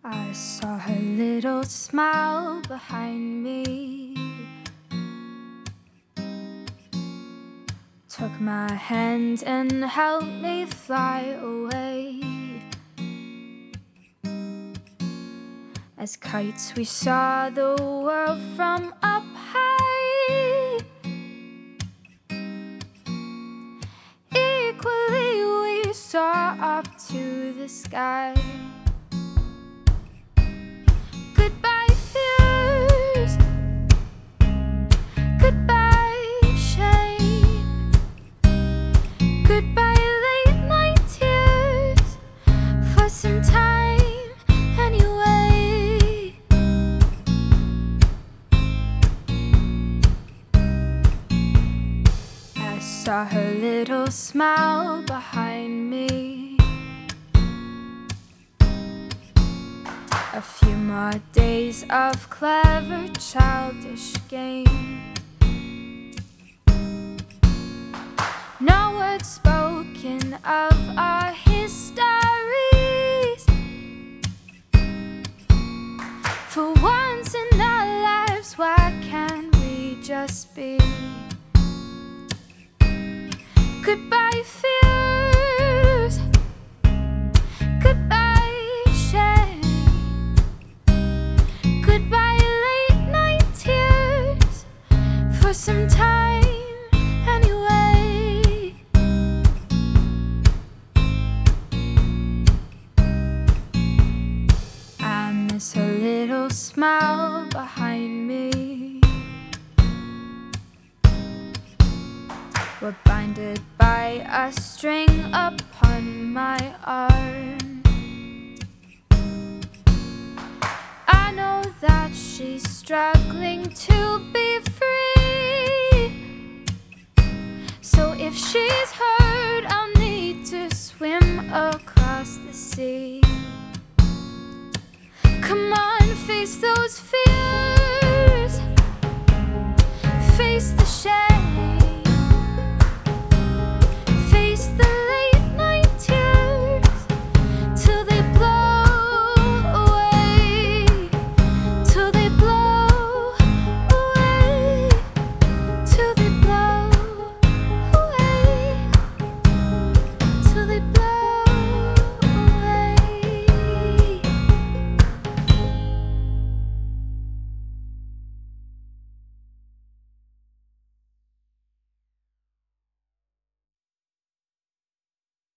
I saw her little smile behind me, took my hand and helped me fly away. As kites we saw the world from up high. Equally we saw up to the sky. Goodbye fears, goodbye shame, goodbye late night tears, for some time anyway. I saw her little smile behind me. A few more days of clever childish game. No words spoken of our histories. For once in our lives, why can't we just be? Goodbye fears, goodbye shame, goodbye late night tears, for some time anyway. I miss her little smile behind me. We're binded by a string upon my arm. I know that she's struggling to be free. So if she's hurt, I'll need to swim across the sea. Come on, face those fears, face the shame.